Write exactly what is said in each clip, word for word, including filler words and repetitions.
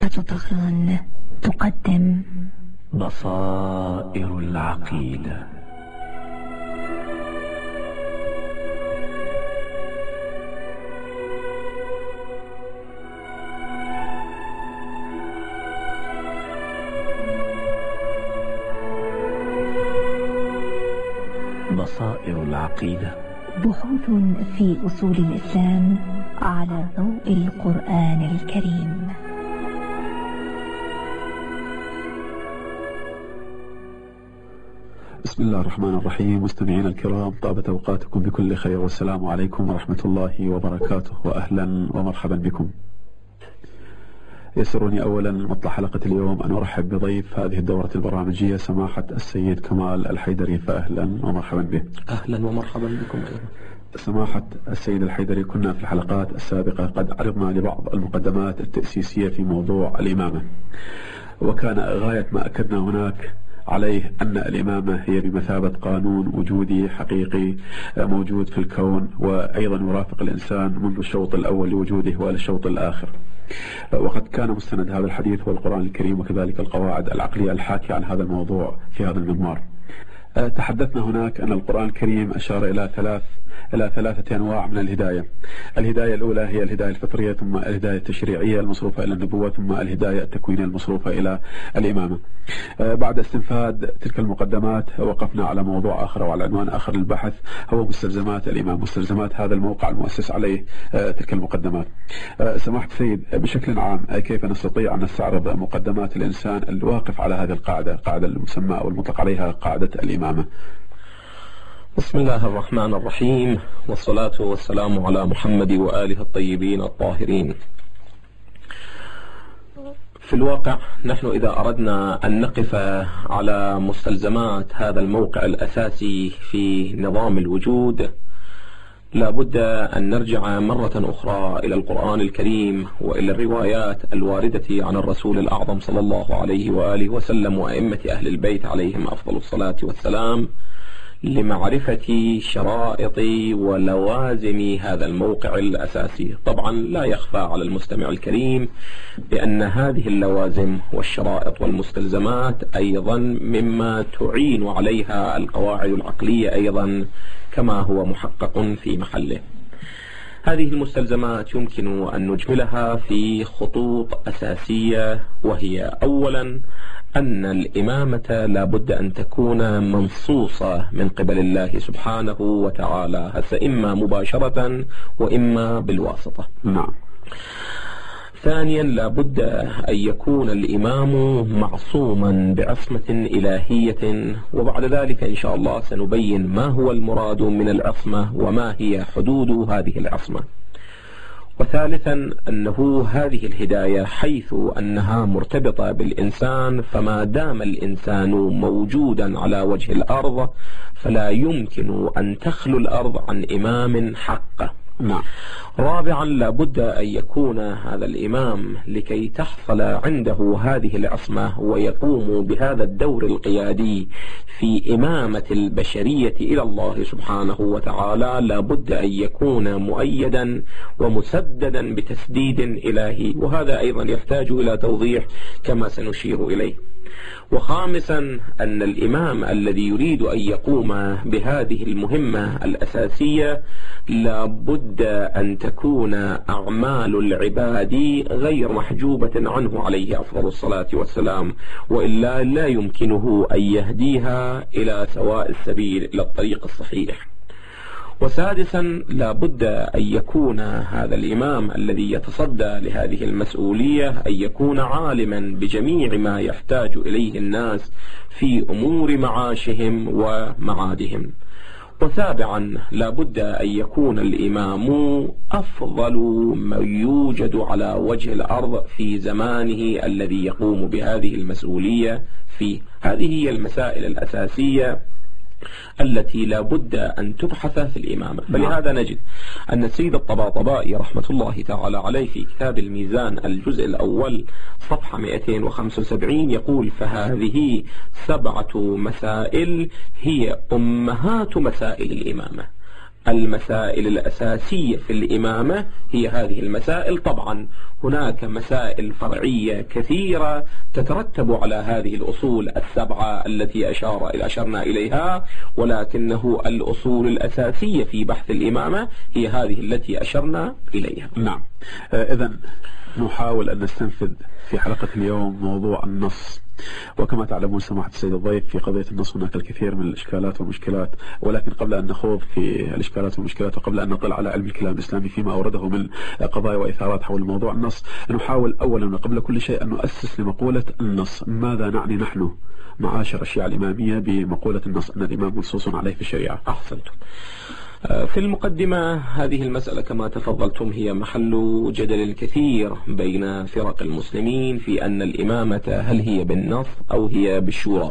شركة طغران تقدم بصائر العقيدة. بصائر العقيدة، بحوث في أصول الإسلام على ضوء القرآن الكريم. بسم الله الرحمن الرحيم. مستمعينا الكرام، طابت أوقاتكم بكل خير، والسلام عليكم ورحمة الله وبركاته، وأهلا ومرحبا بكم. يسرني أولا مطلع حلقة اليوم أن أرحب بضيف هذه الدورة البرامجية سماحة السيد كمال الحيدري، فأهلا ومرحبا به. أهلا ومرحبا بكم أيضا. سماحة السيد الحيدري، كنا في الحلقات السابقة قد عرضنا لبعض المقدمات التأسيسية في موضوع الإمامة، وكان غاية ما أكدنا هناك عليه أن الإمامة هي بمثابة قانون وجودي حقيقي موجود في الكون، وأيضا يرافق الإنسان منذ الشوط الأول لوجوده وإلى الشوط الآخر. وقد كان مستند هذا الحديث هو القرآن الكريم، وكذلك القواعد العقلية الحاكية عن هذا الموضوع في هذا المضمار. تحدثنا هناك أن القرآن الكريم أشار إلى ثلاث إلى ثلاثة أنواع من الهداية. الهداية الأولى هي الهداية الفطرية، ثم الهداية التشريعية المصروفة إلى النبوة، ثم الهداية التكوينية المصروفة إلى الإمامة. بعد استنفاد تلك المقدمات وقفنا على موضوع آخر وعلى عنوان آخر للبحث، هو مستلزمات الإمام، مستلزمات هذا الموقع المؤسس عليه تلك المقدمات. سماحة السيد، بشكل عام كيف نستطيع أن نستعرض مقدمات الإنسان الواقف على هذه القاعدة، القاعدة المسمى أو المطلق عليها قاعدة الإمامة؟ بسم الله الرحمن الرحيم، والصلاة والسلام على محمد وآله الطيبين الطاهرين. في الواقع نحن إذا أردنا أن نقف على مستلزمات هذا الموقع الأساسي في نظام الوجود، لا بد أن نرجع مرة أخرى إلى القرآن الكريم وإلى الروايات الواردة عن الرسول الأعظم صلى الله عليه وآله وسلم وأئمة أهل البيت عليهم أفضل الصلاة والسلام، لمعرفة شرائط ولوازم هذا الموقع الأساسي. طبعا لا يخفى على المستمع الكريم بأن هذه اللوازم والشرائط والمستلزمات أيضا مما تعين عليها القواعد العقلية أيضا كما هو محقق في محله. هذه المستلزمات يمكن أن نجملها في خطوط أساسية، وهي أولا أن الإمامة لا بد أن تكون منصوصة من قبل الله سبحانه وتعالى، هسه إما مباشرة وإما بالواسطة. نعم. ثانيا لا بد أن يكون الإمام معصوما بعصمة إلهية، وبعد ذلك إن شاء الله سنبين ما هو المراد من العصمة وما هي حدود هذه العصمة. وثالثا أنه هذه الهداية حيث أنها مرتبطة بالإنسان، فما دام الإنسان موجودا على وجه الأرض فلا يمكن أن تخلو الأرض عن إمام حق. نعم. رابعا لا بد أن يكون هذا الإمام لكي تحصل عنده هذه العصمة ويقوم بهذا الدور القيادي في إمامة البشرية إلى الله سبحانه وتعالى، لا بد أن يكون مؤيدا ومسددا بتسديد إلهي، وهذا أيضا يحتاج إلى توضيح كما سنشير إليه. وخامسا أن الإمام الذي يريد أن يقوم بهذه المهمة الأساسية لا بد أن تكون أعمال العباد غير محجوبة عنه عليه أفضل الصلاة والسلام، وإلا لا يمكنه أن يهديها إلى سواء السبيل، إلى الطريق الصحيح. وسادسا لا بد أن يكون هذا الإمام الذي يتصدى لهذه المسؤولية أن يكون عالما بجميع ما يحتاج إليه الناس في أمور معاشهم ومعادهم. وسابعا لا بد أن يكون الإمام أفضل من يوجد على وجه الأرض في زمانه الذي يقوم بهذه المسؤولية فيه. هذه هي المسائل الأساسية التي لا بد أن تبحث في الإمامة. فلهذا نجد أن السيد الطباطبائي رحمة الله تعالى عليه في كتاب الميزان الجزء الأول صفحة مئتين وخمسة وسبعين يقول: فهذه سبعة مسائل هي أمهات مسائل الإمامة. المسائل الأساسية في الإمامة هي هذه المسائل. طبعا هناك مسائل فرعية كثيرة تترتب على هذه الأصول السبعة التي أشار أشرنا إليها، ولكنه الأصول الأساسية في بحث الإمامة هي هذه التي أشرنا إليها. نعم. إذن نحاول أن نستنفذ في حلقة اليوم موضوع النص، وكما تعلمون سماحة السيد الضيف في قضية النص هناك الكثير من الإشكالات والمشكلات، ولكن قبل أن نخوض في الإشكالات والمشكلات وقبل أن نطلع على علم الكلام الإسلامي فيما أورده من قضايا وإثارات حول موضوع النص، نحاول أولا وقبل كل شيء أن نؤسس لمقولة النص. ماذا نعني نحن معاشر الشيعة الإمامية بمقولة النص أن الإمام منصوص عليه في الشريعة؟ أحسنتم. في المقدمة هذه المسألة كما تفضلتم هي محل جدل كثير بين فرق المسلمين في أن الإمامة هل هي بالنص أو هي بالشورى.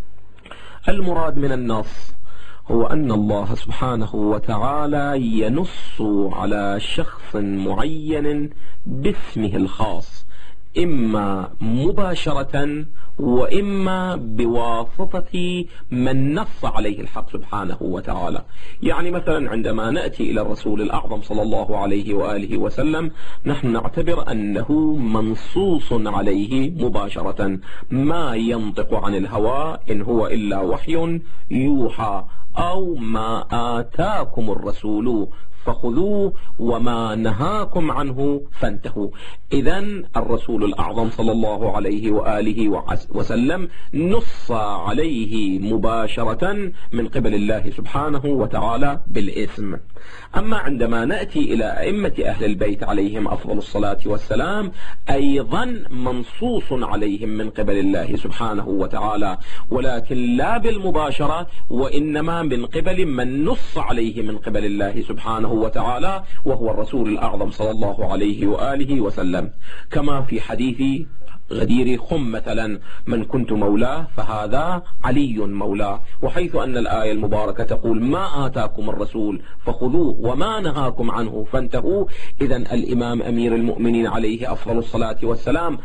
المراد من النص هو أن الله سبحانه وتعالى ينص على شخص معين باسمه الخاص، إما مباشرة وإما بواسطة من نص عليه الحق سبحانه وتعالى. يعني مثلا عندما نأتي إلى الرسول الأعظم صلى الله عليه وآله وسلم نحن نعتبر أنه منصوص عليه مباشرة، ما ينطق عن الهوى إن هو إلا وحي يوحى، أو ما آتاكم الرسول فخذوه وما نهاكم عنه فانتهوا. إذن الرسول الأعظم صلى الله عليه وآله وسلم نص عليه مباشرة من قبل الله سبحانه وتعالى بالاسم. أما عندما نأتي إلى أئمة أهل البيت عليهم أفضل الصلاة والسلام أيضا منصوص عليهم من قبل الله سبحانه وتعالى، ولكن لا بالمباشرة وإنما من قبل من نص عليه من قبل الله سبحانه وتعالى وهو الرسول الأعظم صلى الله عليه وآله وسلم، كما في حديث غدير خم مثلا: من كنت مولاه فهذا علي مولاه، وحيث أن الآية المباركة تقول: ما آتاكم الرسول فخذوه وما نهاكم عنه فانتهوا. إذن الإمام أمير المؤمنين عليه أفضل الصلاة والسلام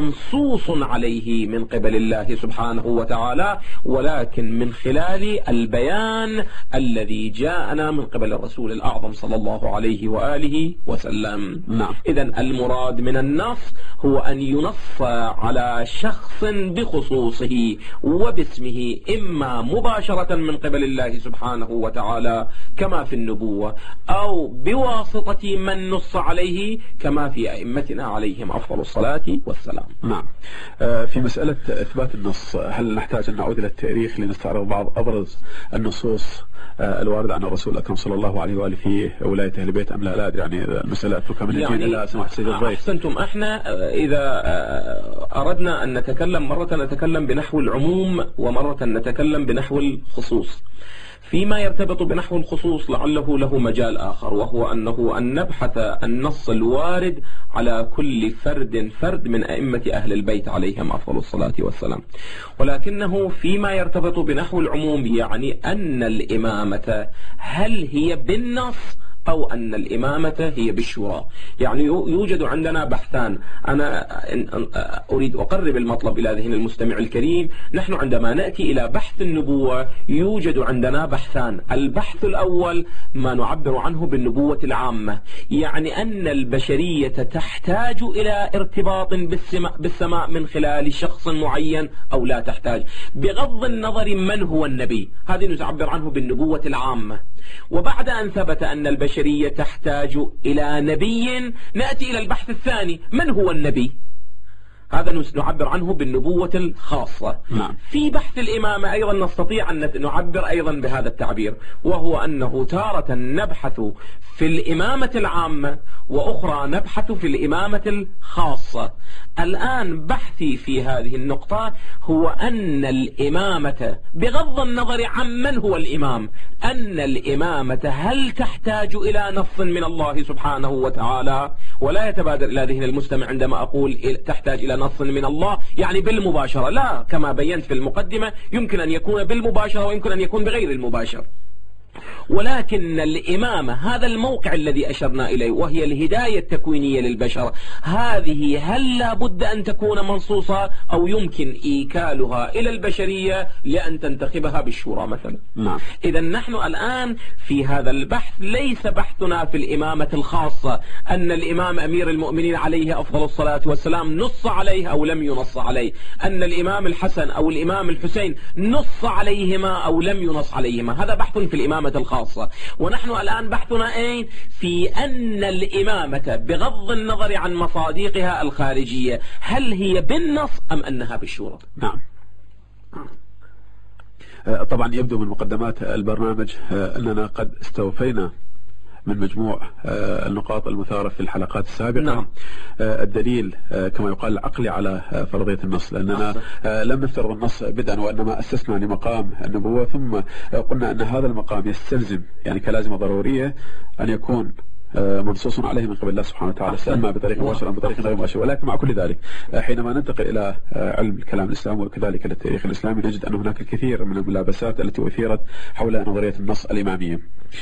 منصوص عليه من قبل الله سبحانه وتعالى، ولكن من خلال البيان الذي جاءنا من قبل الرسول الأعظم صلى الله عليه وآله وسلم. نعم. إذن المراد من النص هو أن ينص على شخص بخصوصه وباسمه، إما مباشرة من قبل الله سبحانه وتعالى كما في النبوة، أو بواسطة من نص عليه كما في أئمتنا عليهم أفضل الصلاة والسلام. نعم. في مسألة إثبات النص هل نحتاج أن نعود إلى التاريخ لنستعرض بعض أبرز النصوص الواردة عن الرسول الأكرم صلى الله عليه وآله في ولاية أهل البيت أم لا؟ لا أدري، يعني المسألة أتركها من الدين إلى سماحة السيد الضيف. أحسنتم. احنا إذا أردنا أن نتكلم مرة نتكلم بنحو العموم ومرة نتكلم بنحو الخصوص. فيما يرتبط بنحو الخصوص لعله له مجال آخر، وهو أنه أن نبحث النص الوارد على كل فرد فرد من أئمة أهل البيت عليهم أفضل الصلاة والسلام. ولكنه فيما يرتبط بنحو العموم يعني أن الإمامة هل هي بالنص أو أن الإمامة هي بالشورى. يعني يوجد عندنا بحثان، أنا أريد أقرب المطلب إلى ذهن المستمع الكريم. نحن عندما نأتي إلى بحث النبوة يوجد عندنا بحثان. البحث الأول ما نعبر عنه بالنبوة العامة، يعني أن البشرية تحتاج إلى ارتباط بالسماء من خلال شخص معين أو لا تحتاج، بغض النظر من هو النبي. هذه نعبر عنه بالنبوة العامة. وبعد أن ثبت أن البشرية تحتاج إلى نبي نأتي إلى البحث الثاني: من هو النبي؟ هذا نعبر عنه بالنبوة الخاصة. نعم. في بحث الإمامة أيضا نستطيع أن نعبر أيضا بهذا التعبير، وهو أنه تارة نبحث في الإمامة العامة وأخرى نبحث في الإمامة الخاصة. الآن بحثي في هذه النقطة هو أن الإمامة بغض النظر عن من هو الإمام، أن الإمامة هل تحتاج إلى نص من الله سبحانه وتعالى؟ ولا يتبادر إلى ذهن المستمع عندما أقول تحتاج إلى نص من الله يعني بالمباشرة، لا، كما بينت في المقدمة يمكن أن يكون بالمباشرة ويمكن أن يكون بغير المباشر. ولكن الإمامة هذا الموقع الذي أشرنا إليه وهي الهداية التكوينية للبشر، هذه هل لا بد أن تكون منصوصة أو يمكن إيكالها إلى البشرية لأن تنتخبها بالشورى مثلا؟ نعم. إذا نحن الآن في هذا البحث ليس بحثنا في الإمامة الخاصة أن الإمام أمير المؤمنين عليه أفضل الصلاة والسلام نص عليه أو لم ينص عليه، أن الإمام الحسن أو الإمام الحسين نص عليهما أو لم ينص عليهما، هذا بحث في الإمامة الخاصة. ونحن الآن بحثنا أين؟ في أن الإمامة بغض النظر عن مصادقها الخارجية هل هي بالنص أم أنها بالشورى؟ نعم. طبعا يبدو من مقدمات البرنامج أننا قد استوفينا من مجموع النقاط المثارة في الحلقات السابقة. نعم. الدليل كما يقال العقلي على فرضية النص، لأننا لم نفترض النص بدءا وإنما أسسنا لمقام النبوة، ثم قلنا أن هذا المقام يستلزم يعني كلازمة ضرورية أن يكون منصوص عليه من قبل الله سبحانه وتعالى، إما بطريقة مباشرة أو بطريقة غير مباشرة. ولكن مع كل ذلك حينما ننتقل إلى علم الكلام الإسلامي وكذلك التاريخ الإسلامي نجد أن هناك الكثير من الملابسات التي أثيرت حول نظرية النص الإمامية.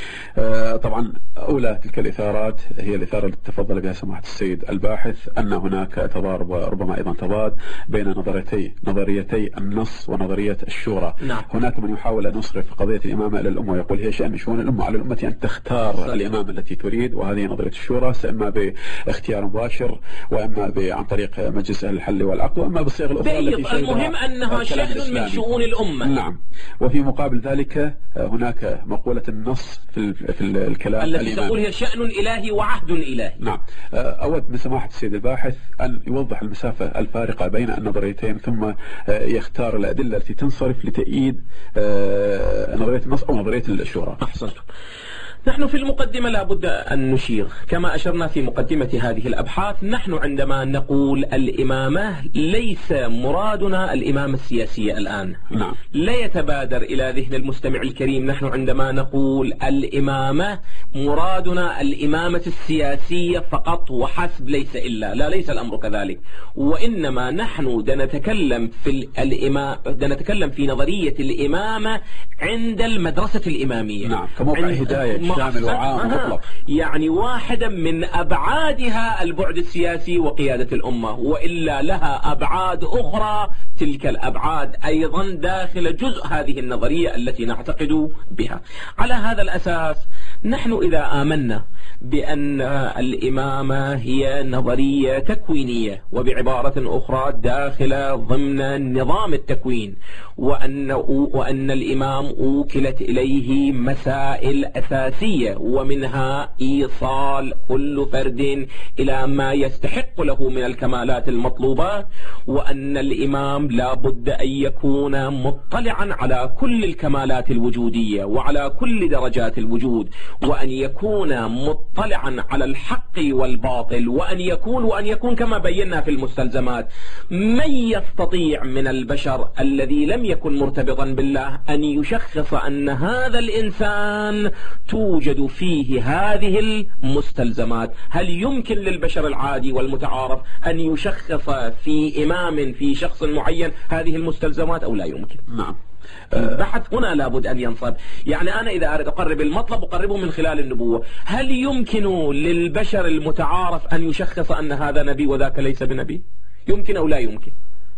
طبعا أولى تلك الإثارات هي الإثارة التي تفضل بها سماحة السيد الباحث، أن هناك تضارب وربما أيضا تضاد بين نظريتي نظريتي النص ونظرية الشورى. نعم. هناك من يحاول أن يصرف قضية الإمامة إلى الأمة ويقول هي شأن شؤون الأمة، على الأمة أن تختار الإمامة التي تريد، وهذه نظرية الشورى، إما باختيار مباشر وإما عن طريق مجلس أهل الحل والعقد وإما بالصيغ الأخرى التي المهم أنها شأن من شؤون الأمة. نعم. وفي مقابل ذلك هناك مقولة النص في في الكلام التي تقول هي شأن إلهي وعهد إلهي. نعم. أود من سماحة السيد الباحث أن يوضح المسافة الفارقة بين النظريتين ثم يختار الأدلة التي تنصرف لتأييد نظرية النص أو نظرية الشورى. أحسنتم. نحن في المقدمة لا بد أن نشير كما أشرنا في مقدمة هذه الأبحاث، نحن عندما نقول الإمامة ليس مرادنا الإمامة السياسية الآن. نعم. لا يتبادر إلى ذهن المستمع الكريم نحن عندما نقول الإمامة مرادنا الإمامة السياسية فقط وحسب، ليس إلا، لا ليس الأمر كذلك، وإنما نحن دنتكلم في الإمامة دنتكلم في نظرية الإمامة عند المدرسة الإمامية. نعم. كموقع هداية شامل وعام مطلق، يعني واحدة من أبعادها البعد السياسي وقيادة الأمة، وإلا لها أبعاد أخرى، تلك الأبعاد أيضا داخل جزء هذه النظرية التي نعتقد بها. على هذا الأساس نحن إذا آمنا بأن الإمامة هي نظرية تكوينية وبعبارة أخرى داخل ضمن نظام التكوين، وأن, وأن الإمام أوكلت إليه مسائل أساسية ومنها إيصال كل فرد إلى ما يستحق له من الكمالات المطلوبة، وأن الإمام لا بد أن يكون مطلعا على كل الكمالات الوجودية وعلى كل درجات الوجود، وأن يكون مطلعا على الحق والباطل، وأن يكون وأن يكون كما بينا في المستلزمات من يستطيع من البشر الذي لم يكن مرتبطا بالله أن يشخص أن هذا الإنسان توجد فيه هذه المستلزمات. هل يمكن للبشر العادي والمتعارف أن يشخص في إمام في شخص معين هذه المستلزمات أو لا يمكن؟ نعم. البحث هنا لابد أن ينصب. يعني أنا إذا أريد أقرب المطلب أقربه من خلال النبوة، هل يمكن للبشر المتعارف أن يشخص أن هذا نبي وذاك ليس بنبي؟ يمكن أو لا يمكن؟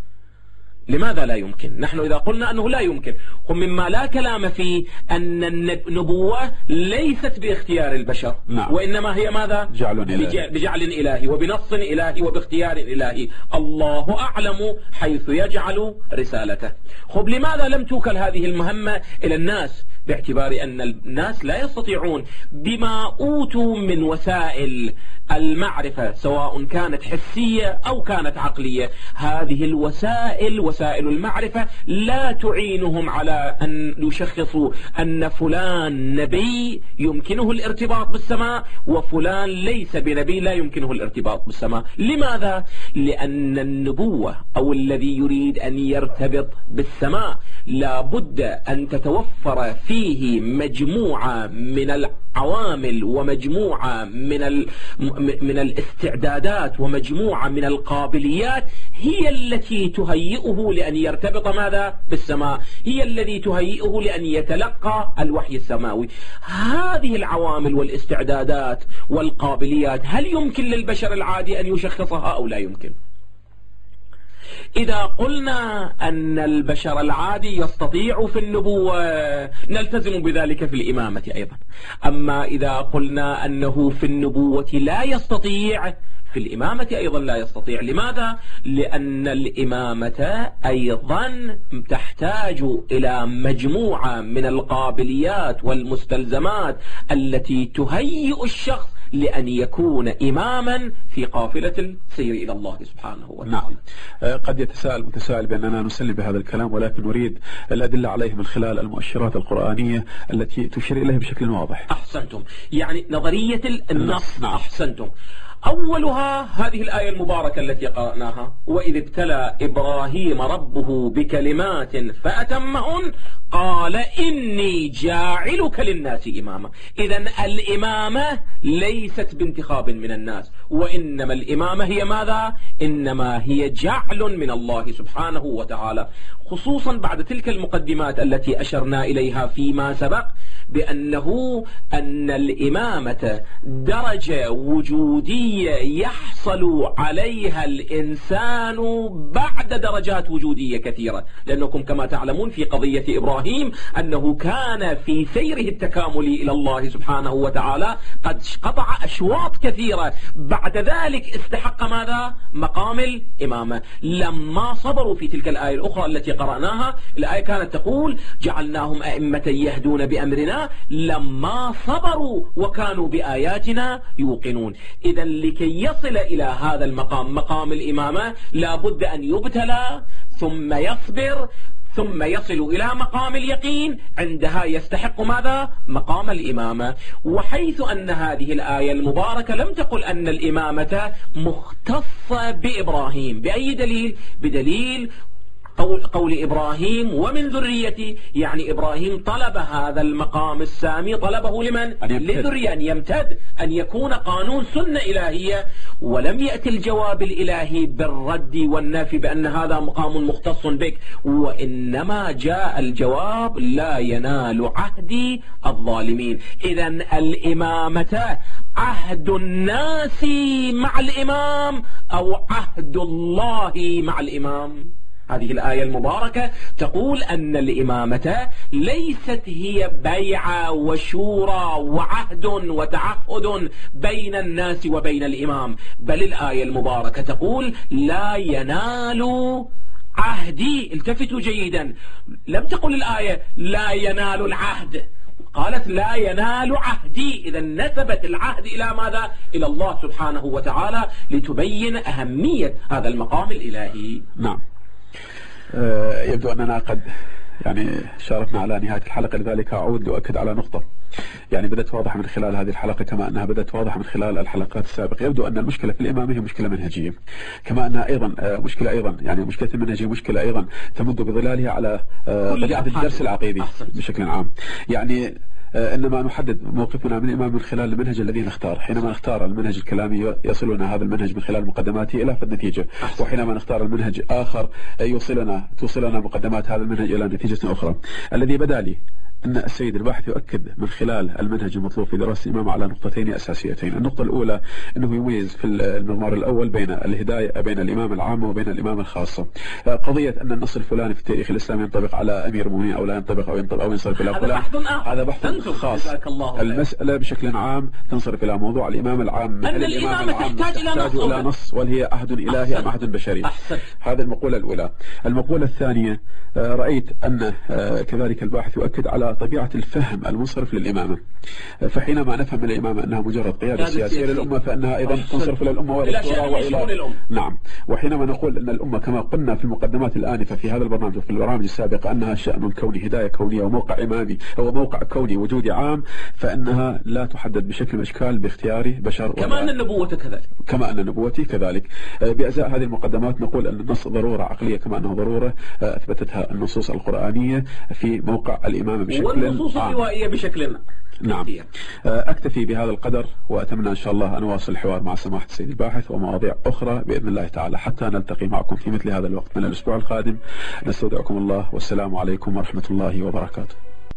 لماذا لا يمكن؟ نحن إذا قلنا أنه لا يمكن، ومما لا كلام فيه أن النبوة ليست باختيار البشر. نعم. وإنما هي ماذا؟ جعل إلهي. بجعل إلهي وبنص إلهي وباختيار إلهي، الله أعلم حيث يجعل رسالته. خب لماذا لم توكل هذه المهمة إلى الناس؟ باعتبار أن الناس لا يستطيعون بما أوتوا من وسائل المعرفة سواء كانت حسية أو كانت عقلية، هذه الوسائل وسائل المعرفة لا تعينهم على أن يشخصوا أن فلان نبي يمكنه الارتباط بالسماء وفلان ليس بنبي لا يمكنه الارتباط بالسماء. لماذا؟ لأن النبوة أو الذي يريد أن يرتبط بالسماء لا بد أن تتوفر في فيه مجموعة من العوامل ومجموعة من من الاستعدادات ومجموعة من القابليات هي التي تهيئه لأن يرتبط ماذا بالسماء، هي التي تهيئه لأن يتلقى الوحي السماوي. هذه العوامل والاستعدادات والقابليات هل يمكن للبشر العادي أن يشخصها أو لا يمكن؟ إذا قلنا أن البشر العادي يستطيع في النبوة نلتزم بذلك في الإمامة أيضا. أما إذا قلنا أنه في النبوة لا يستطيع، في الإمامة أيضا لا يستطيع. لماذا؟ لأن الإمامة أيضا تحتاج إلى مجموعة من القابليات والمستلزمات التي تهيئ الشخص لأن يكون إماما في قافلة السير إلى الله سبحانه وتعالى. نعم. قد يتساءل متساءل بأننا نسلم بهذا الكلام، ولكن نريد الأدلة عليه من خلال المؤشرات القرآنية التي تشير إليه بشكل واضح. أحسنتم، يعني نظرية النص. نعم. أحسنتم. أولها هذه الآية المباركة التي قرأناها: وإذ ابتلى إبراهيم ربه بكلمات فأتمهن قال إني جاعلك للناس إماما. إذن الإمامة ليست بانتخاب من الناس، وإنما الإمامة هي ماذا؟ إنما هي جعل من الله سبحانه وتعالى، خصوصا بعد تلك المقدمات التي أشرنا إليها فيما سبق بأنه أن الإمامة درجة وجودية يحصل عليها الإنسان بعد درجات وجودية كثيرة. لأنكم كما تعلمون في قضية إبراهيم أنه كان في سيره التكاملي إلى الله سبحانه وتعالى قد قطع أشواط كثيرة، بعد ذلك استحق ماذا؟ مقام الإمامة. لما صبروا في تلك الآية الأخرى التي قرأناها، الآية كانت تقول جعلناهم أئمة يهدون بأمرنا لما صبروا وكانوا بآياتنا يوقنون. إذا لكي يصل إلى هذا المقام، مقام الإمامة، لا بد أن يبتلى ثم يصبر ثم يصل إلى مقام اليقين، عندها يستحق ماذا؟ مقام الإمامة. وحيث أن هذه الآية المباركة لم تقل أن الإمامة مختصة بإبراهيم، بأي دليل؟ بدليل قول, قول إبراهيم ومن ذريتي، يعني إبراهيم طلب هذا المقام السامي، طلبه لمن؟ لذرية، أن يمتد، أن يكون قانون سنة إلهية. ولم يأتي الجواب الإلهي بالرد والنفي بأن هذا مقام مختص بك، وإنما جاء الجواب لا ينال عهدي الظالمين. إذن الإمامة عهد الناس مع الإمام أو عهد الله مع الإمام؟ هذه الآية المباركة تقول أن الإمامة ليست هي بيعة وشورى وعهد وتعهد بين الناس وبين الإمام، بل الآية المباركة تقول لا ينال عهدي. التفتوا جيدا، لم تقل الآية لا ينال العهد، قالت لا ينال عهدي. إذا نسبت العهد إلى ماذا؟ إلى الله سبحانه وتعالى، لتبين أهمية هذا المقام الإلهي. نعم. يبدو أننا قد يعني شارفنا على نهاية الحلقة، لذلك أعود وأكد على نقطة يعني بدأت واضحة من خلال هذه الحلقة، كما أنها بدأت واضحة من خلال الحلقات السابقة. يبدو أن المشكلة في الإمامة هي مشكلة منهجية، كما أنها أيضا مشكلة أيضا يعني مشكلة المنهجية مشكلة أيضا تمد بظلالها على طبيعة الدرس العقيدي بشكل عام. يعني إنما نحدد موقفنا من الإمام من خلال المنهج الذي نختار. حينما نختار المنهج الكلامي يصلنا هذا المنهج من خلال مقدماته إلى فالنتيجة، وحينما نختار المنهج آخر يوصلنا توصلنا مقدمات هذا المنهج إلى نتيجة أخرى. الذي بدا لي أن السيد الباحث يؤكد من خلال المنهج المطلوب في دراسة الإمام على نقطتين أساسيتين. النقطة الأولى أنه يميز في المضمار الأول بين الهداية بين الإمام العامة وبين الإمام الخاصة. قضية أن النص الفلاني في التاريخ الإسلامي ينطبق على أمير المؤمنين أو لا ينطبق أو ينطبق أو ينصرف إلى فلان، هذا بحث خاص. المسألة بشكل عام تنصرف إلى موضوع الإمام العام، أن الإمام تحتاج إلى, إلى نص، وهل هي عهد إلهي أم عهد بشري. هذه المقولة الأولى. المقولة الثانية، رأيت أن كذلك الباحث يؤكد على طبيعة الفهم المنصرف للإمامة. فحينما نفهم الإمامة أنها مجرد قيادة سياسية للأمة، فإنها أيضا تنصرف إلى الأمة وإلى وإلى نعم. وحينما نقول أن الأمة كما قلنا في المقدمات الآنفة في هذا البرنامج وفي البرامج السابقة أنها شأن كوني، هداية كونية وموقع إمامي أو موقع كوني وجودي عام، فإنها لا تحدد بشكل من الأشكال باختيار بشر، كما أن النبوة كذلك كما أن النبوة كذلك. بأزاء هذه المقدمات نقول أن النص ضرورة عقلية كما أنه ضرورة أثبتتها النصوص القرآنية في موقع الإمامة بشكل بشكل والنصوص الروائية بشكل نعم. أكتفي بهذا القدر، وأتمنى إن شاء الله أن أواصل الحوار مع سماحة السيد الباحث ومواضيع أخرى بإذن الله تعالى حتى نلتقي معكم في مثل هذا الوقت من الأسبوع القادم. نستودعكم الله، والسلام عليكم ورحمة الله وبركاته.